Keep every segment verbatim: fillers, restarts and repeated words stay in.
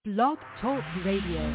Blog Talk Radio.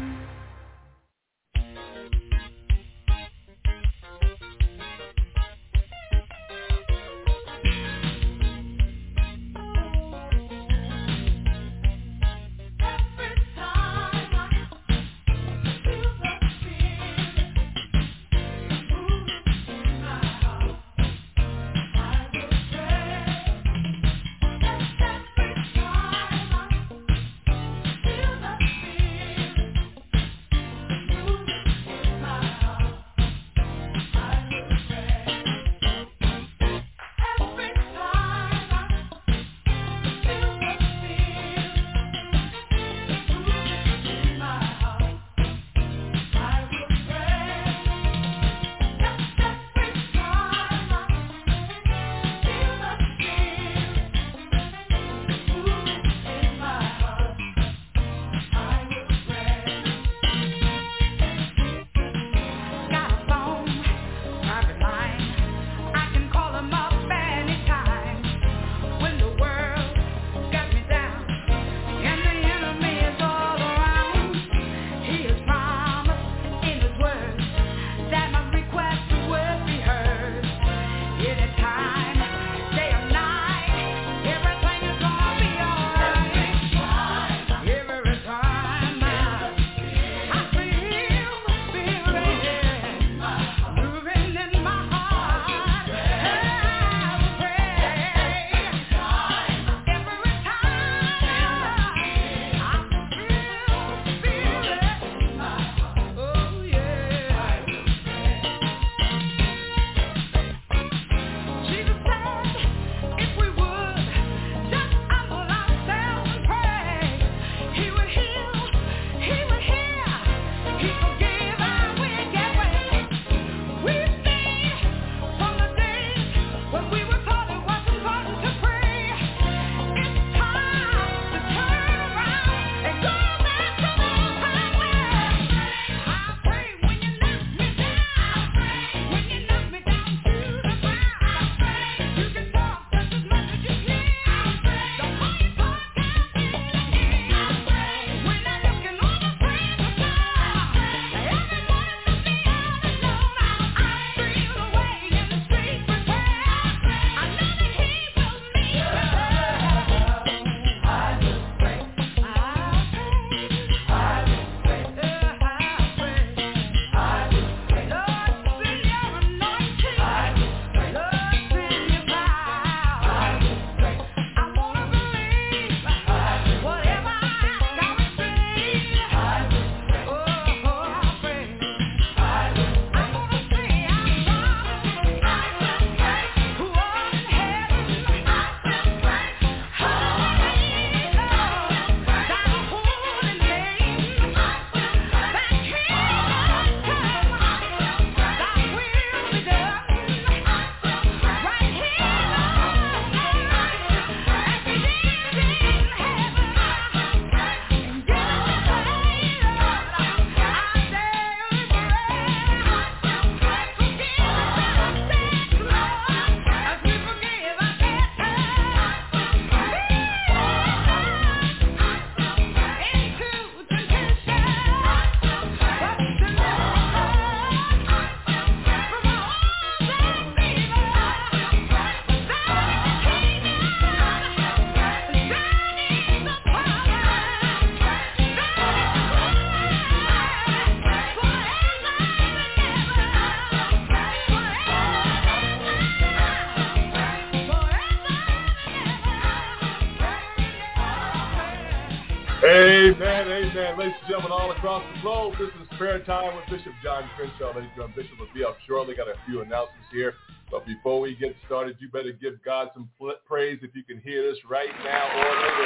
Amen, amen. Ladies and gentlemen, all across the globe, this is Prayer Time with Bishop John Crenshaw. Ladies and gentlemen, Bishop will be up shortly. Got a few announcements here. But before we get started, you better give God some praise if you can hear this right now or later.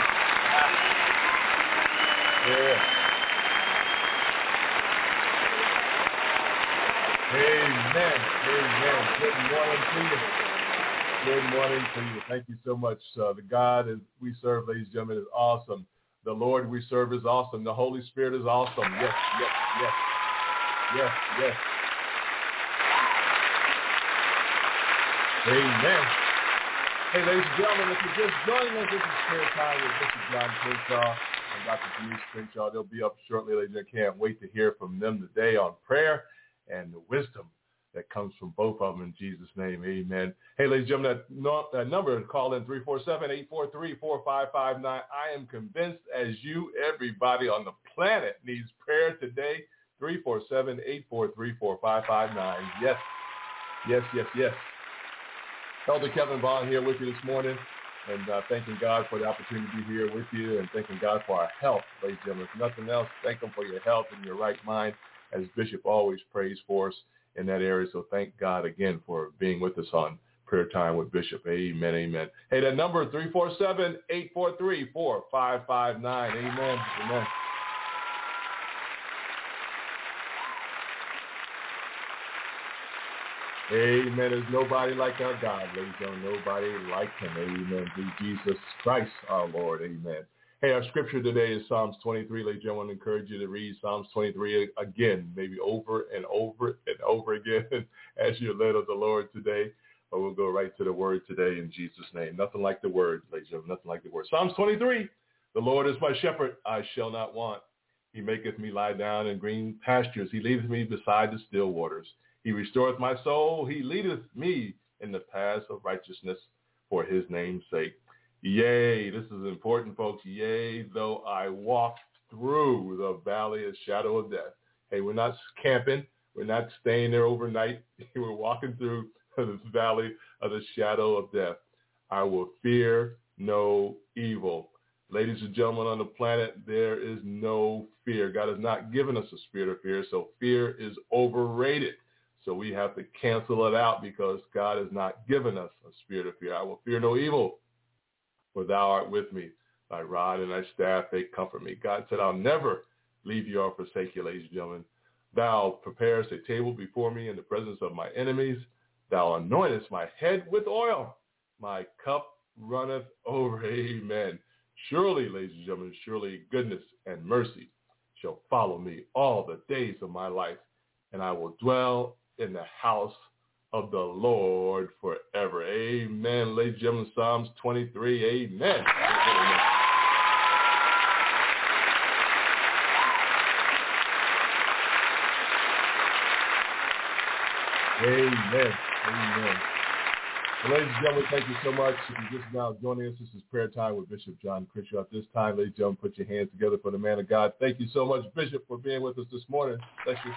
Yeah. Amen, amen. Good morning to you. Good morning to you. Thank you so much. Uh, the God is, we serve, ladies and gentlemen, is awesome. The Lord we serve is awesome. The Holy Spirit is awesome. Yes, yes, yes. Yes, yes. Amen. Hey, ladies and gentlemen, if you're just joining us, this is Prayer Time with Bishop John Crenshaw. And Doctor Denise Crenshaw. They'll be up shortly. I can't wait to hear from them today on prayer and the wisdom that comes from both of them in Jesus' name. Amen. Hey, ladies and gentlemen, that, no, that number, call in three four seven, eight four three, four five five nine. I am convinced, as you, everybody on the planet needs prayer today. three four seven, eight four three, four five five nine. Yes, yes, yes, yes. Elder Kevin Vaughn here with you this morning, and uh, thanking God for the opportunity to be here with you, and thanking God for our health, ladies and gentlemen. If nothing else, thank him for your health and your right mind, as Bishop always prays for us in that area. So thank God again for being with us on Prayer Time with Bishop. Amen, amen. Hey, that number, three four seven, eight four three, four five five nine. Amen, amen. Amen. There's nobody like our God, ladies and gentlemen. Nobody like him. Amen. Through Jesus Christ, our Lord. Amen. Hey, our scripture today is Psalms twenty-three. Ladies and gentlemen, I want to encourage you to read Psalms twenty-three again, maybe over and over and over again as you're led of the Lord today. But we'll go right to the word today in Jesus' name. Nothing like the word, ladies and gentlemen. Nothing like the word. Psalms twenty-three. The Lord is my shepherd. I shall not want. He maketh me lie down in green pastures. He leadeth me beside the still waters. He restoreth my soul. He leadeth me in the paths of righteousness for his name's sake. Yea, this is important, folks. Yea, though I walk through the valley of shadow of death. Hey, we're not camping. We're not staying there overnight. We're walking through this valley of the shadow of death. I will fear no evil. Ladies and gentlemen on the planet, there is no fear. God has not given us a spirit of fear, so fear is overrated. So we have to cancel it out because God has not given us a spirit of fear. I will fear no evil, for thou art with me. Thy rod and thy staff, they comfort me. God said, I'll never leave you or forsake you, ladies and gentlemen. Thou preparest a table before me in the presence of my enemies. Thou anointest my head with oil. My cup runneth over. Amen. Surely, ladies and gentlemen, surely goodness and mercy shall follow me all the days of my life, and I will dwell in the house of the Lord forever. Amen. Ladies and gentlemen, Psalms twenty-three. Amen. Amen. Amen. Well, ladies and gentlemen, thank you so much. If you're just now joining us, this is Prayer Time with Bishop John Crenshaw. At this time, ladies and gentlemen, put your hands together for the man of God. Thank you so much, Bishop, for being with us this morning. Bless you.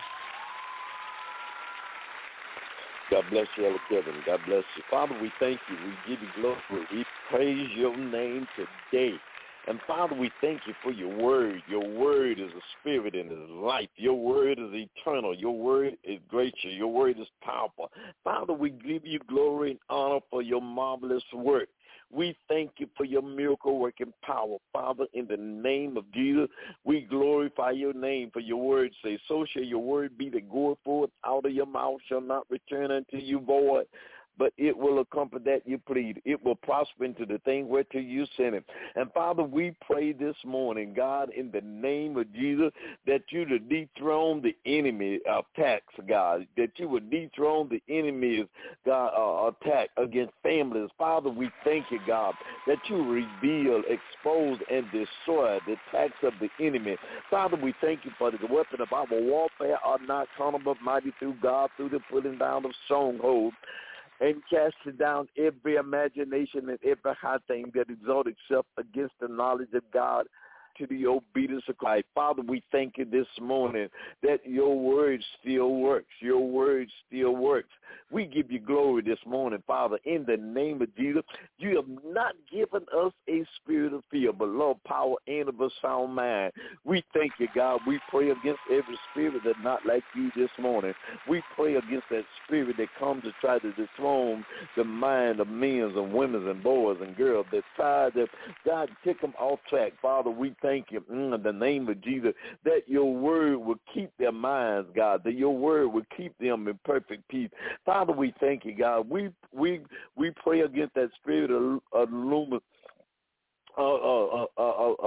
God bless you, Elder Kevin. God bless you. Father, we thank you. We give you glory. We praise your name today. And Father, we thank you for your word. Your word is a spirit and is life. Your word is eternal. Your word is gracious. Your word is powerful. Father, we give you glory and honor for your marvelous work. We thank you for your miracle-working power. Father, in the name of Jesus, we glorify your name for your word. Say, so shall your word be that goeth forth out of your mouth shall not return unto you void, but it will accomplish that you plead. It will prosper into the thing whereto you send it. And, Father, we pray this morning, God, in the name of Jesus, that you to dethrone the enemy attacks, God, that you would dethrone the enemy's, God, uh, attack against families. Father, we thank you, God, that you reveal, expose, and destroy the attacks of the enemy. Father, we thank you for the weapon of our warfare are not carnal but mighty through God, through the pulling down of strongholds, and casting down every imagination and every high thing that exalts itself against the knowledge of God, to the obedience of Christ. Father, we thank you this morning that your word still works. Your word still works. We give you glory this morning, Father, in the name of Jesus. You have not given us a spirit of fear, but love, power, and of a sound mind. We thank you, God. We pray against every spirit that's not like you this morning. We pray against that spirit that comes to try to dethrone the mind of men and women and boys and girls that try to, God, take them off track. Father, we thank you in the name of Jesus that your word will keep their minds, God, that your word will keep them in perfect peace. Father, we thank you, God. We we we pray against that spirit of, of lumen. Uh, uh, uh, uh, uh, uh,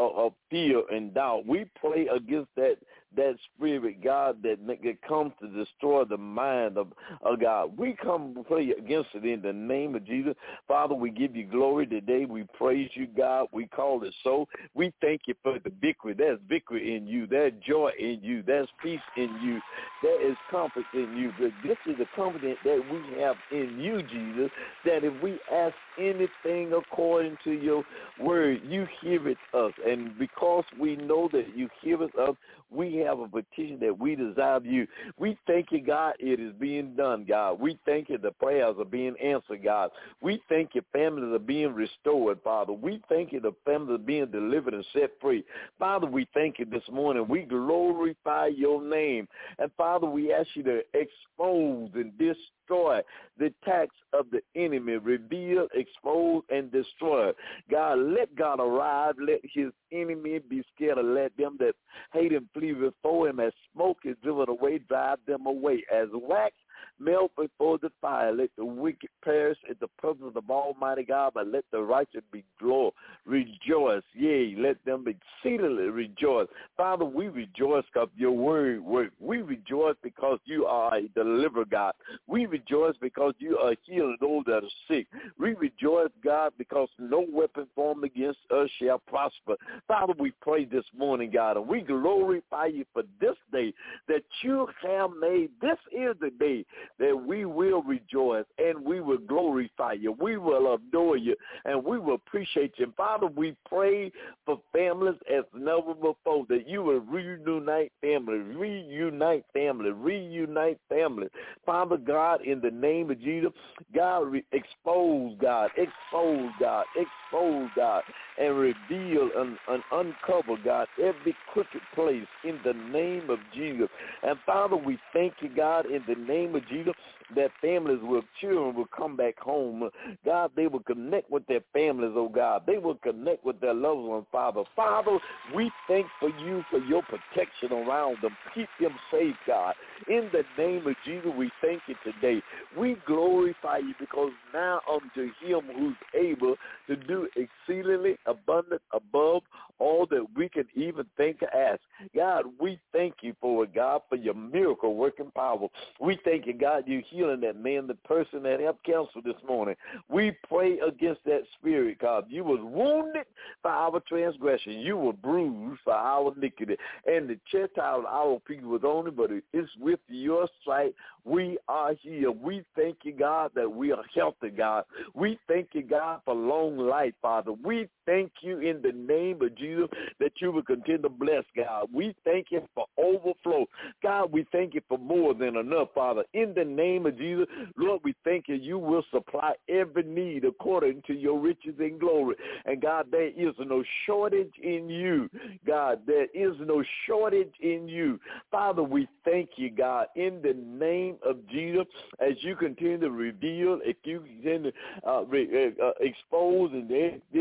fear and doubt. We pray against that that spirit, God, that, that comes to destroy the mind of, of God. We come to pray against it in the name of Jesus. Father, we give you glory today. We praise you, God. We call it so. We thank you for the victory. There's victory in you. There's joy in you. There's peace in you. There is comfort in you. But this is the confidence that we have in you, Jesus, that if we ask anything according to your word, you hear it us. And because we know that you hear it us, we have a petition that we desire of you. We thank you, God, it is being done, God. We thank you the prayers are being answered, God. We thank you families are being restored, Father. We thank you the families are being delivered and set free. Father, we thank you this morning. We glorify your name. And Father, we ask you to expose and destroy the attacks of the enemy, reveal, expose, and destroy. God, let God arrive. Let his enemy be scared, and let them that hate him flee before him. As smoke is driven away, drive them away. As wax melt before the fire, let the wicked perish in the presence of the Almighty God, but let the righteous be glorified. Rejoice, yea, let them exceedingly rejoice. Father, we rejoice because your word works. We rejoice because you are a deliverer, God. We rejoice because you are healing those that are sick. We rejoice, God, because no weapon formed against us shall prosper. Father, we pray this morning, God, and we glorify you for this day that you have made. This is the day that we will rejoice and we will glorify you. We will adore you and we will appreciate you. And Father, we pray for families as never before, that you will reunite families, reunite families, reunite families. Father God, in the name of Jesus, God, re- expose God, expose God, expose God, and reveal and, and uncover, God, every crooked place in the name of Jesus. And Father, we thank you, God, in the name of Jesus, that families with children will come back home. God, they will connect with their families, oh God. They will connect with their loved ones, Father. Father, we thank for you for your protection around them. Keep them safe, God. In the name of Jesus, we thank you today. We glorify you because now unto him who's able to do exceedingly abundant above all that we can even think or ask. God, we thank you for it, God, for your miracle working power. We thank you, God, you're healing that man, the person that have cancer this morning. We pray against that spirit, God. You was wounded for our transgression. You were bruised for our iniquity. And the chastisement of our people was only, but it's with your sight we are here. We thank you, God, that we are healthy, God. We thank you, God, for long life, Father. We thank you in the name of Jesus that you will continue to bless, God. We thank you for overflow. God, we thank you for more than enough, Father. In the name of Jesus, Lord, we thank you. You will supply every need according to your riches and glory. And God, there is no shortage in you. God, there is no shortage in you. Father, we thank you, God, in the name of Jesus, as you continue to reveal, if you continue to uh, re, uh, expose and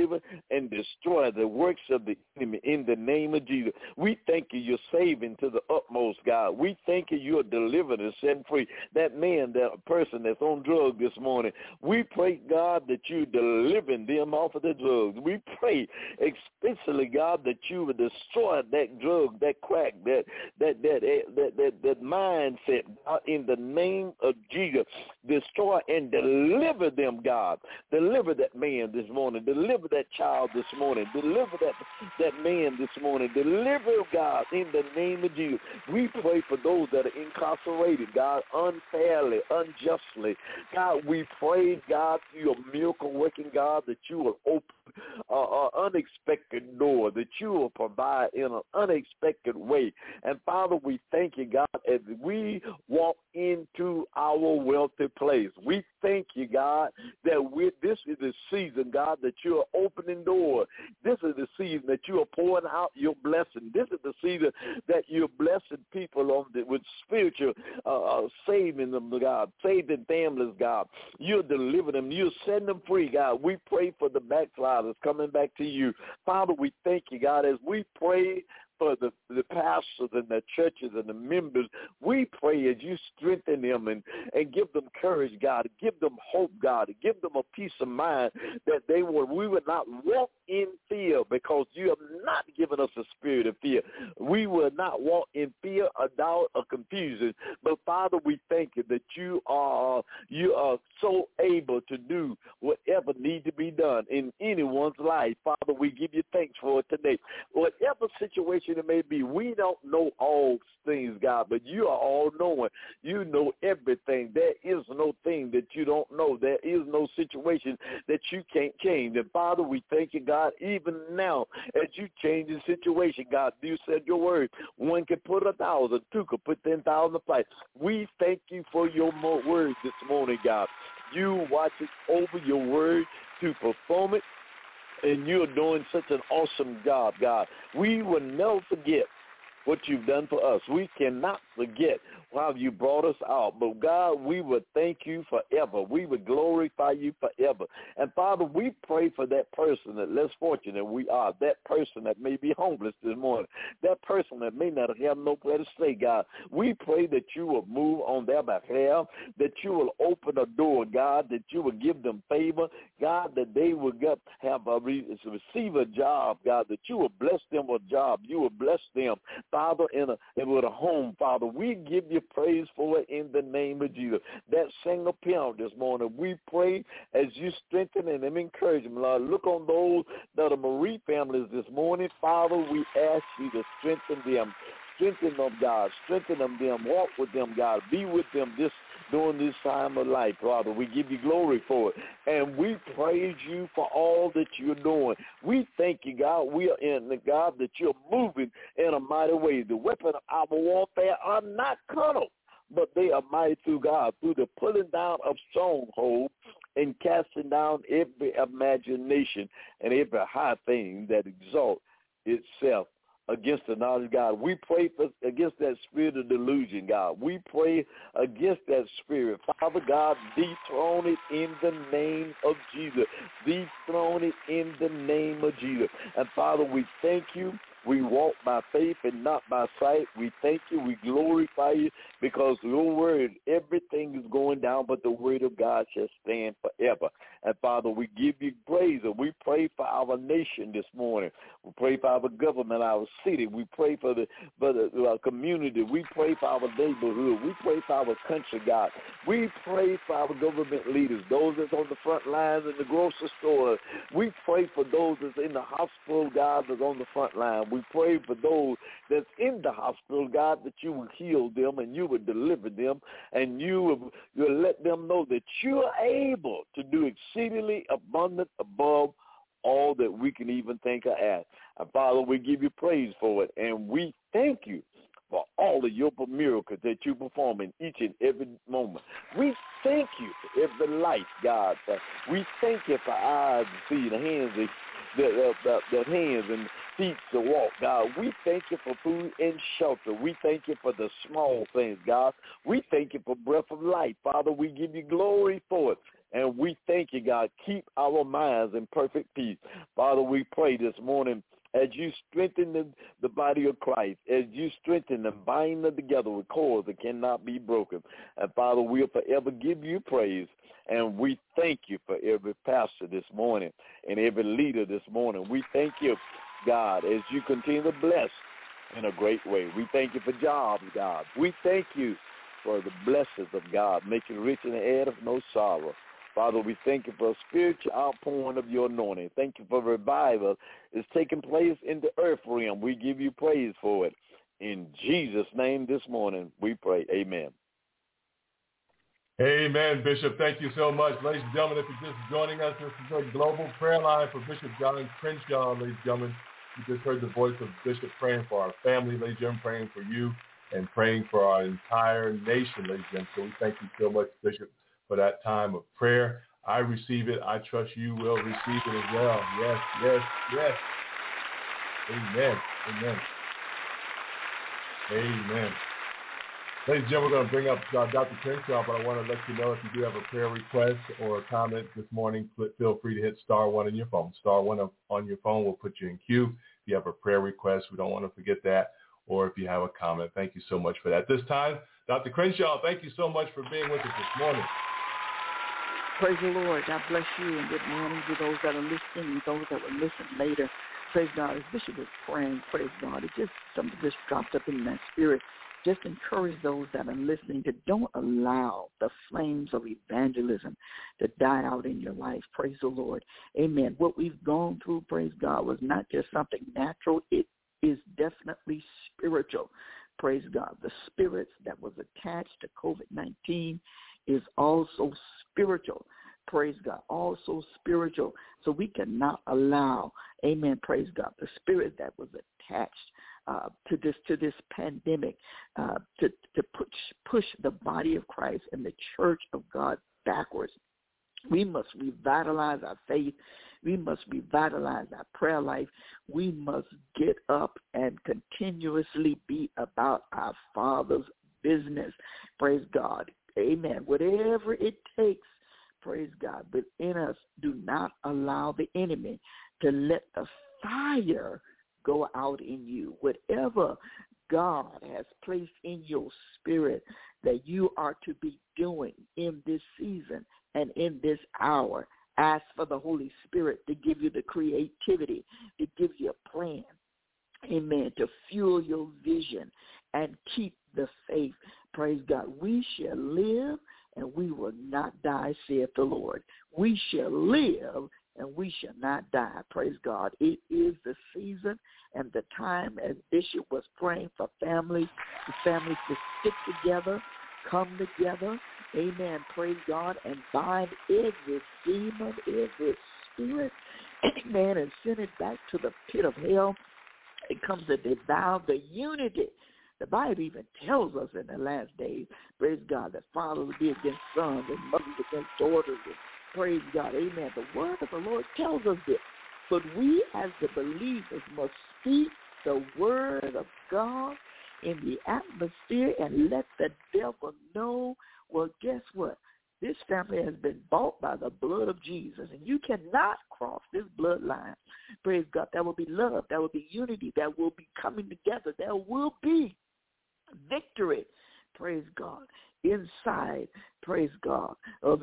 and destroy the works of the enemy in the name of Jesus. We thank you, you're saving to the utmost, God. We thank you, you're delivering and setting free. That man, that person that's on drugs this morning, we pray, God, that you're delivering them off of the drugs. We pray, especially, God, that you would destroy that drug, that crack, that that that that that, that mindset, God, in the name of Jesus. Destroy and deliver them, God. Deliver that man this morning. Deliver that child this morning. Deliver that, that man this morning. Deliver, God, in the name of Jesus. We pray for those that are incarcerated, God, unfairly, unjustly. God, we pray, God, through your miracle working, God, that you will open an unexpected door, that you will provide in an unexpected way. And Father, we thank you, God, as we walk into our wealthy place. We thank you, God, that we, this is the season, God, that you are opening doors. This is the season that you are pouring out your blessing. This is the season that you're blessing people on the, with spiritual uh, uh, saving them, God, saving families, God. You're delivering them. You're setting them free, God. We pray for the backsliders coming back to you. Father, we thank you, God, as we pray for the, the pastors and the churches and the members. We pray as you strengthen them and, and give them courage, God. Give them hope, God. Give them a peace of mind that they will, we would not walk in fear, because you have not given us a spirit of fear. We will not walk in fear or doubt or confusion. But, Father, we thank you that you are you are so able to do whatever needs to be done in anyone's life. Father, we give you thanks for it today. Whatever situation it may be, we don't know all things, God, but you are all-knowing. You know everything. There is no thing that you don't know. There is no situation that you can't change. And, Father, we thank you, God, even now as you change the situation, God. You said your word. One can put a thousand, two can put ten thousand to flight. We thank you for your word this morning, God. You watch it over your word to perform it, and you're doing such an awesome job, God. We will never forget what you've done for us. We cannot forget how you brought us out. But, God, we would thank you forever. We would glorify you forever. And, Father, we pray for that person that less fortunate we are, that person that may be homeless this morning, that person that may not have nowhere to stay, God. We pray that you will move on their behalf, that you will open a door, God, that you will give them favor, God, that they will get, have a receive a job, God, that you will bless them with a job. You will bless them, Father, in a, in with a home, Father. We give you praise for it in the name of Jesus. That single parent this morning, we pray as you strengthen and encourage them, Lord. Look on those that are Marie families this morning. Father, we ask you to strengthen them. Strengthen them, God. Strengthen them, them. Walk with them, God. Be with them this during this time of life, Father. We give you glory for it. And we praise you for all that you're doing. We thank you, God. We are in the God that you're moving in a mighty way. The weapon of our warfare are not carnal, but they are mighty through God, through the pulling down of strongholds and casting down every imagination and every high thing that exalts itself against the knowledge of God. We pray for, against that spirit of delusion, God. We pray against that spirit. Father God, dethrone it in the name of Jesus. Dethrone it in the name of Jesus. And Father, we thank you. We walk by faith and not by sight. We thank you. We glorify you because your word, everything is going down, but the word of God shall stand forever. And, Father, we give you praise. And we pray for our nation this morning. We pray for our government, our city. We pray for the, for the our community. We pray for our neighborhood. We pray for our country, God. We pray for our government leaders, those that's on the front lines in the grocery store. We pray for those that's in the hospital, God, that's on the front line. We pray for those that's in the hospital, God, that you will heal them and you will deliver them and you will you'll let them know that you are able to do exceedingly abundant above all that we can even think or ask. And, Father, we give you praise for it, and we thank you for all of your miracles that you perform in each and every moment. We thank you for every life, God. We thank you for eyes to see, the hands, the, the, the, the hands and feet to walk, God. We thank you for food and shelter. We thank you for the small things, God. We thank you for breath of life. Father, we give you glory for it. And we thank you, God. Keep our minds in perfect peace. Father, we pray this morning as you strengthen the, the body of Christ, as you strengthen and bind them together with cords that cannot be broken. And, Father, we'll forever give you praise. And we thank you for every pastor this morning and every leader this morning. We thank you, God, as you continue to bless in a great way. We thank you for jobs, God. We thank you for the blessings of God, making rich in the add of no sorrow. Father, we thank you for a spiritual outpouring of your anointing. Thank you for revival is taking place in the earth realm. We give you praise for it. In Jesus' name this morning, we pray. Amen. Amen, Bishop. Thank you so much. Ladies and gentlemen, if you're just joining us, this is a global prayer line for Bishop John Crenshaw, ladies and gentlemen. You just heard the voice of Bishop praying for our family, ladies and gentlemen, praying for you, and praying for our entire nation, ladies and gentlemen. So we thank you so much, Bishop, for that time of prayer. I receive it. I trust you will receive it as well. Yes, yes, yes. Amen. Amen. Amen. Ladies and gentlemen, we're going to bring up uh, Doctor Crenshaw, but I want to let you know if you do have a prayer request or a comment this morning, feel free to hit star one on your phone. Star one on your phone will put you in queue. If you have a prayer request, we don't want to forget that. Or if you have a comment, thank you so much for that. This time, Doctor Crenshaw, thank you so much for being with us this morning. Praise the Lord. God bless you, and good morning to those that are listening and those that will listen later. Praise God. As Bishop was praying, praise God, it just, something just dropped up in my spirit. Just encourage those that are listening to don't allow the flames of evangelism to die out in your life. Praise the Lord. Amen. What we've gone through, praise God, was not just something natural. It is definitely spiritual. Praise God. The spirits that was attached to COVID nineteen is also spiritual. Praise God. Also spiritual. So we cannot allow, amen, praise God, the spirit that was attached uh, to this to this pandemic uh, to, to push, push the body of Christ and the church of God backwards. We must revitalize our faith. We must revitalize our prayer life. We must get up and continuously be about our Father's business. Praise God. Amen. Whatever it takes, praise God, within us, do not allow the enemy to let the fire go out in you. Whatever God has placed in your spirit that you are to be doing in this season and in this hour, ask for the Holy Spirit to give you the creativity, to give you a plan, amen, to fuel your vision and keep the faith. Praise God. We shall live and we will not die, saith the Lord. We shall live and we shall not die. Praise God. It is the season and the time, as Bishop was praying for families, the families to stick together, come together, amen, praise God, and bind every demon, every spirit, amen, and send it back to the pit of hell. It comes to devour the unity. The Bible even tells us in the last days, praise God, that fathers will be against sons and mothers against daughters. And praise God, amen. The word of the Lord tells us this. But we as the believers must speak the word of God in the atmosphere and let the devil know, well, guess what? This family has been bought by the blood of Jesus, and you cannot cross this bloodline. Praise God. There will be love. There will be unity. There will be coming together. There will be victory, praise God, inside, praise God, of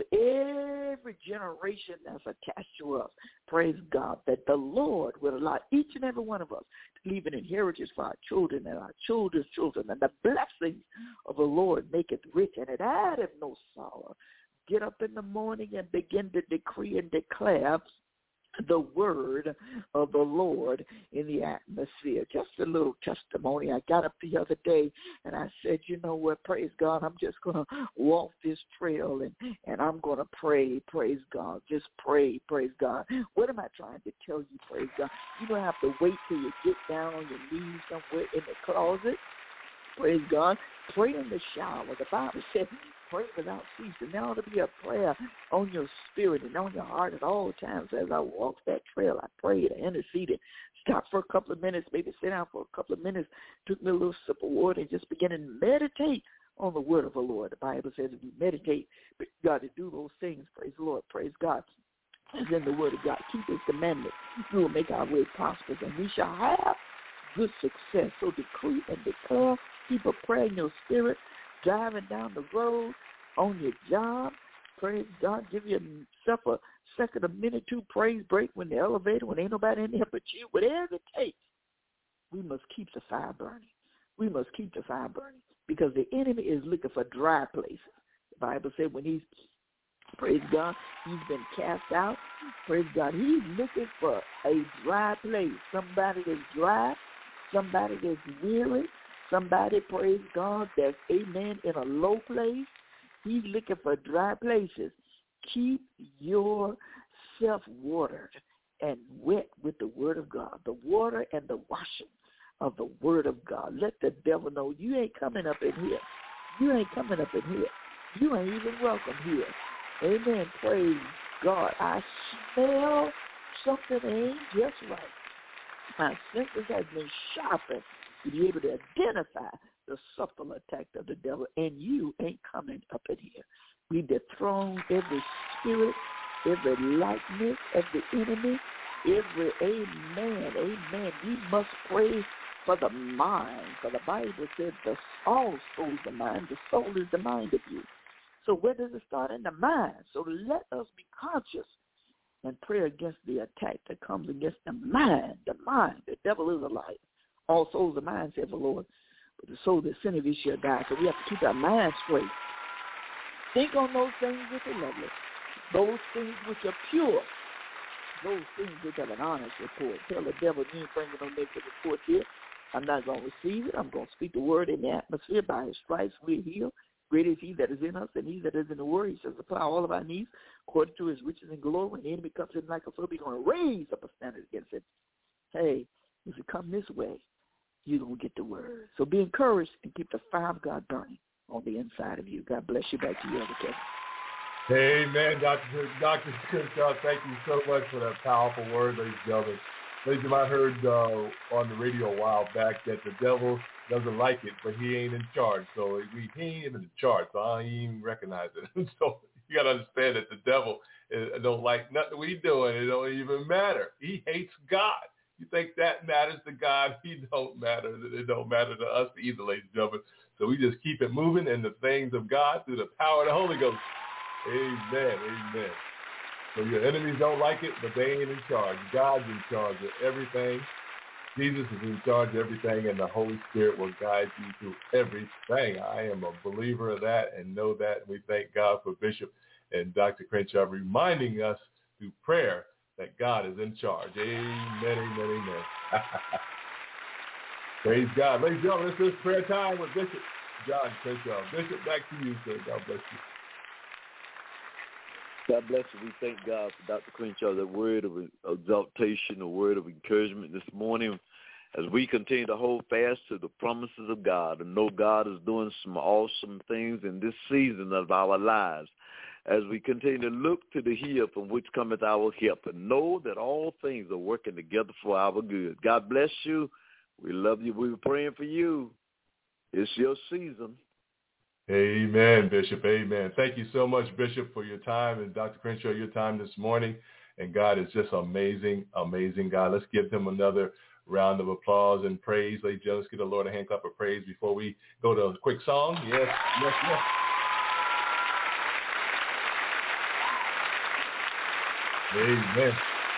every generation that's attached to us. Praise God, that the Lord will allow each and every one of us to leave an inheritance for our children and our children's children, and the blessings of the Lord maketh rich, and it addeth no sorrow. Get up in the morning and begin to decree and declare the word of the Lord in the atmosphere. Just a little testimony. I got up the other day and I said, you know what, praise God, I'm just going to walk this trail and, and I'm going to pray, praise God. Just pray, praise God. What am I trying to tell you, praise God? You don't have to wait till you get down on your knees somewhere in the closet. Praise God. Pray in the shower. The Bible said, pray without ceasing. There ought to be a prayer on your spirit and on your heart at all times. As I walked that trail, I prayed, I interceded, stopped for a couple of minutes, maybe sit down for a couple of minutes, took me a little sip of water, and just began to meditate on the word of the Lord. The Bible says if you meditate, God, to do those things, praise the Lord, praise God. As in the word of God, keep his commandments. We will make our way prosperous, and we shall have good success. So decree and declare, keep a prayer in your spirit, driving down the road, on your job, praise God, give yourself a second, a minute, two praise break when the elevator, when ain't nobody in there but you, whatever it takes, we must keep the fire burning. We must keep the fire burning because the enemy is looking for dry places. The Bible said when he's, praise God, he's been cast out, praise God, he's looking for a dry place, somebody that's dry, somebody that's weary, somebody, praise God, that's, amen, in a low place. He's looking for dry places. Keep yourself watered and wet with the word of God, the water and the washing of the word of God. Let the devil know you ain't coming up in here. You ain't coming up in here. You ain't even welcome here. Amen. Praise God. I smell something ain't just right. My senses have been sharpened to be able to identify the subtle attack of the devil, and you ain't coming up in here. We dethrone every spirit, every likeness of the enemy, every amen, amen. We must pray for the mind, for the Bible says the all soul is the mind, the soul is the mind of you. So where does it start? In the mind. So let us be conscious and pray against the attack that comes against the mind. The mind. The devil is a liar. All souls are mine, said the Lord. But the soul that sinneth he shall die. So we have to keep our mind straight. Think on those things which are lovely. Those things which are pure. Those things which have an honest report. Tell the devil you ain't bringing no negative report here. I'm not going to receive it. I'm going to speak the word in the atmosphere. By his stripes we're healed. Great is he that is in us and he that is in the world. He shall supply all of our needs according to his riches and glory. When the enemy comes in like a flood, we're going to raise up a standard against it. Hey, if you come this way, you're going to get the word. So be encouraged and keep the fire of God burning on the inside of you. God bless you. Back to you, Elder Kevin. Amen, Doctor Doctor Crenshaw. Thank you so much for that powerful word, ladies and gentlemen. Ladies and gentlemen, I heard uh, on the radio a while back that the devil doesn't like it, but he ain't in charge. So we, he ain't even in charge, so I don't even recognize it. So you got to understand that the devil uh, don't like nothing we doing. It don't even matter. He hates God. You think that matters to God? He don't matter. It don't matter to us either, ladies and gentlemen. So we just keep it moving in the things of God through the power of the Holy Ghost. Amen, amen. So your enemies don't like it, but they ain't in charge. God's in charge of everything. Jesus is in charge of everything, and the Holy Spirit will guide you through everything. I am a believer of that and know that. We thank God for Bishop and Doctor Crenshaw reminding us through prayer that God is in charge. Amen, amen, amen. Praise God. Ladies and gentlemen, this is prayer time with Bishop John Crenshaw. Bishop, back to you, sir. God bless you. God bless you. We thank God for Doctor Crenshaw, that word of exaltation, a word of encouragement this morning as we continue to hold fast to the promises of God and know God is doing some awesome things in this season of our lives. As we continue to look to the hill from which cometh our help and know that all things are working together for our good. God bless you. We love you. We were praying for you. It's your season. Amen, Bishop. Amen. Thank you so much, Bishop, for your time, and Doctor Crenshaw, your time this morning. And God is just amazing, amazing God. Let's give him another round of applause and praise. Ladies and gentlemen, let's give the Lord a hand clap of praise before we go to a quick song. Yes, yes, yes. Amen.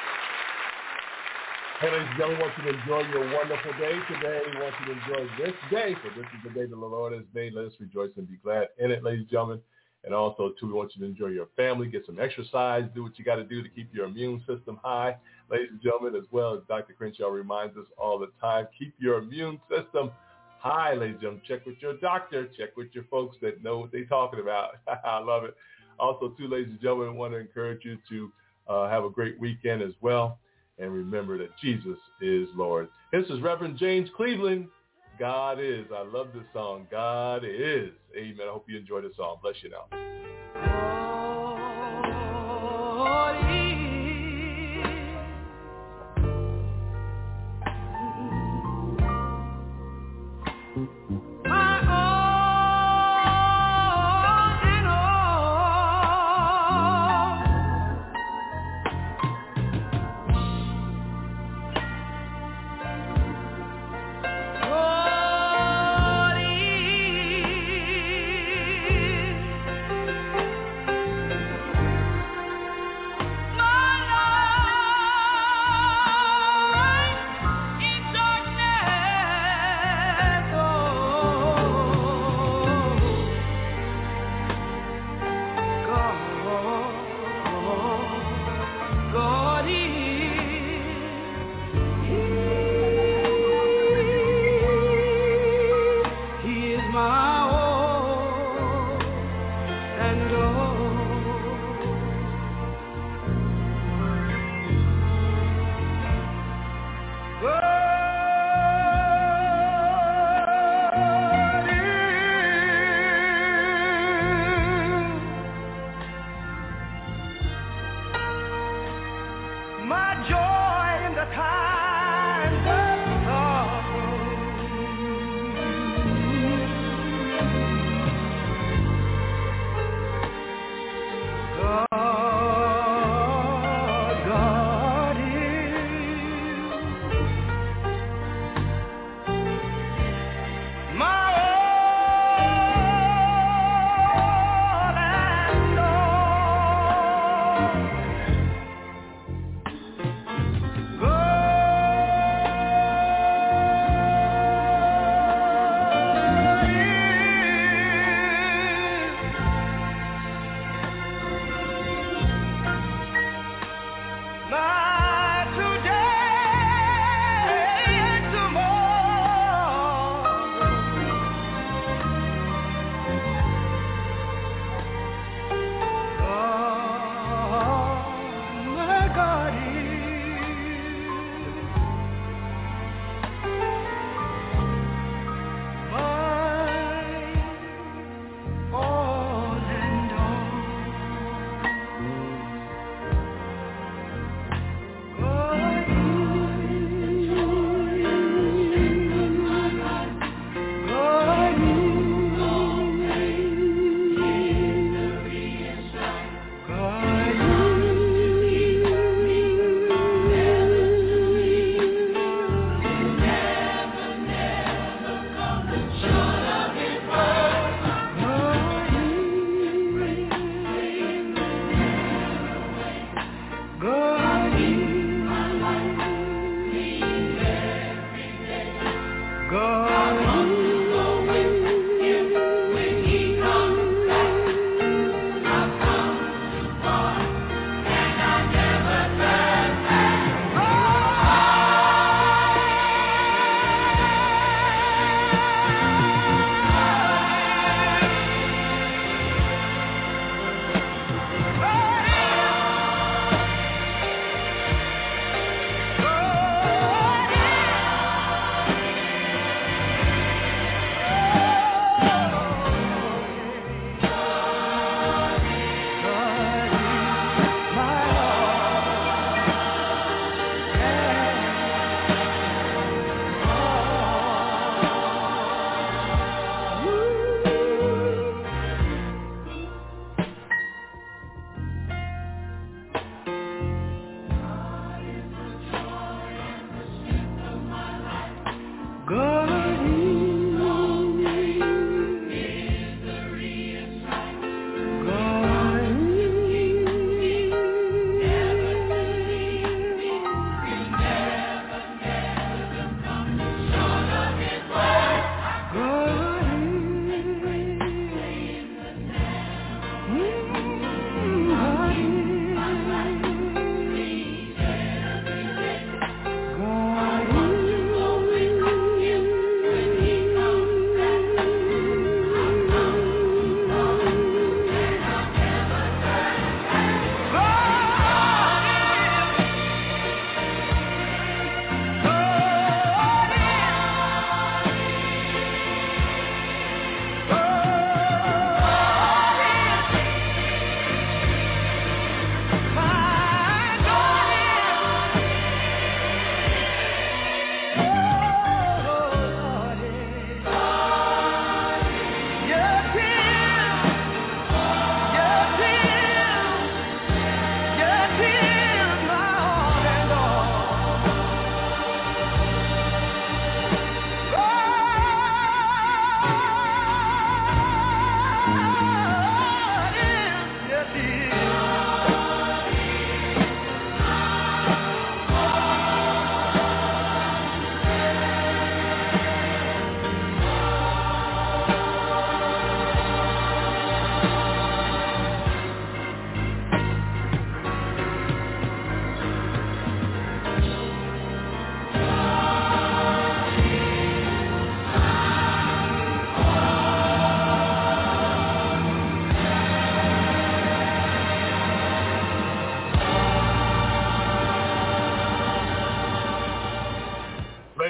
Hey, ladies and gentlemen, I want you to enjoy your wonderful day today. We want you to enjoy this day, for this is the day that the Lord has made. Let us rejoice and be glad in it, ladies and gentlemen. And also, too, we want you to enjoy your family, get some exercise, do what you got to do to keep your immune system high, ladies and gentlemen, as well as Doctor Crenshaw reminds us all the time. Keep your immune system high, ladies and gentlemen. Check with your doctor. Check with your folks that know what they're talking about. I love it. Also, too, ladies and gentlemen, I want to encourage you to uh, have a great weekend as well. And remember that Jesus is Lord. This is Reverend James Cleveland. God is. I love this song. God is. Amen. I hope you enjoy the song. Bless you now. Oh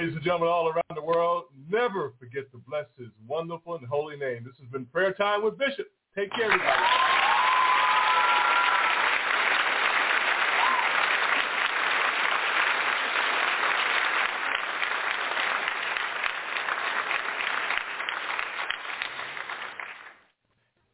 Ladies and gentlemen all around the world, never forget to bless his wonderful and holy name. This has been Prayer Time with Bishop. Take care, everybody.